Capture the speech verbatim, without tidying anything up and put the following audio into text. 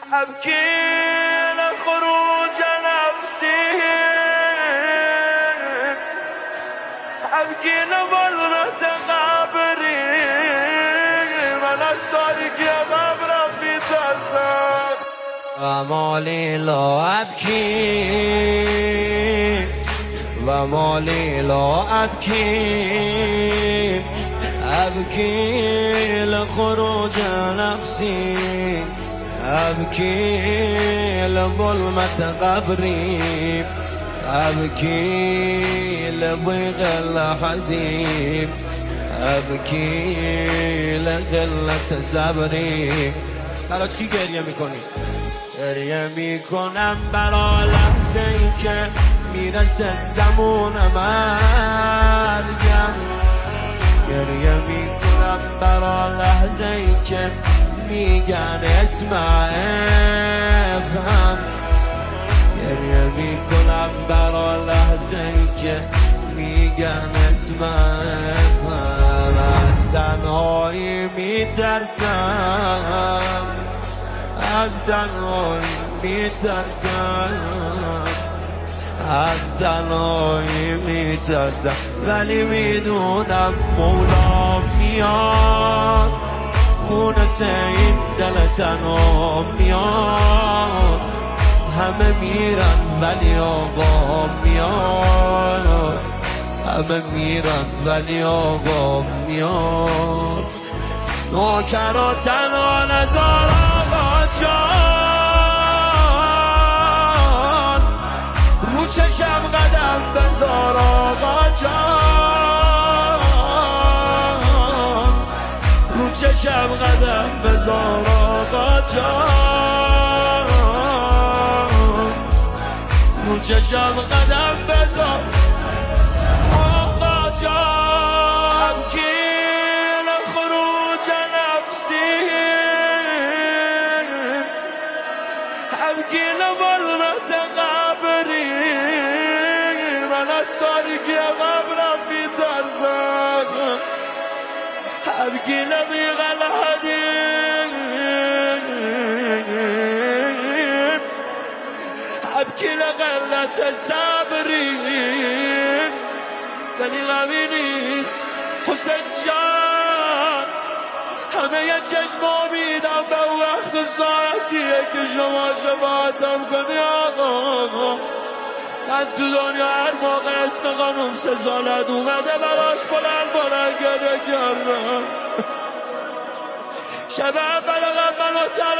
أبكي لخروج نفسي، أبكي لظلمة قبري، من أشترك يا قبر في ترسل ومالي لا أبكي ومالي لا أبكي، أبكي لخروج نفسي، أبكي لظلمة قبري، أبكي لضيق الحديم، أبكي لقلة صبري. برا چی گریه میکنی؟ گریه میکنم برا لحظه ای که میرسد زمان مرگم، گریه میکنم برا لحظه ای که میگن اسم افهم، گریه میکنم برا لحظه ای که میگن اسم افهم. از تنهایی میترسم، از تنهایی میترسم، از تنهایی میترسم، ولی میدونم مولا میاد، مونس این دل تنها میاد، همه میرن ولی آقا میاد، همه میرن ولی آقا میاد. نوکر و تنها نزار آقا جان، رو چشم قدم بذار آقا جان، رو چشم قدم بذار آقا جان، رو چشم قدم بذار آقا جان. أبكي لخروج نفسي، أبكي لظلمة قبري، من أشترك يا قبر في ترزق، أبكي لضيق الحديد، أبكي لقلة صبري، ولی غمی نیست حسین جان، همه یه چشم امیدم به وقت ساعتیه که شما شفاعتم کنی آقا. من تو دنیا هر موقع اسم خانم سه سالت اومده براش بلند بلند گریه کردم. شب اول منو تنها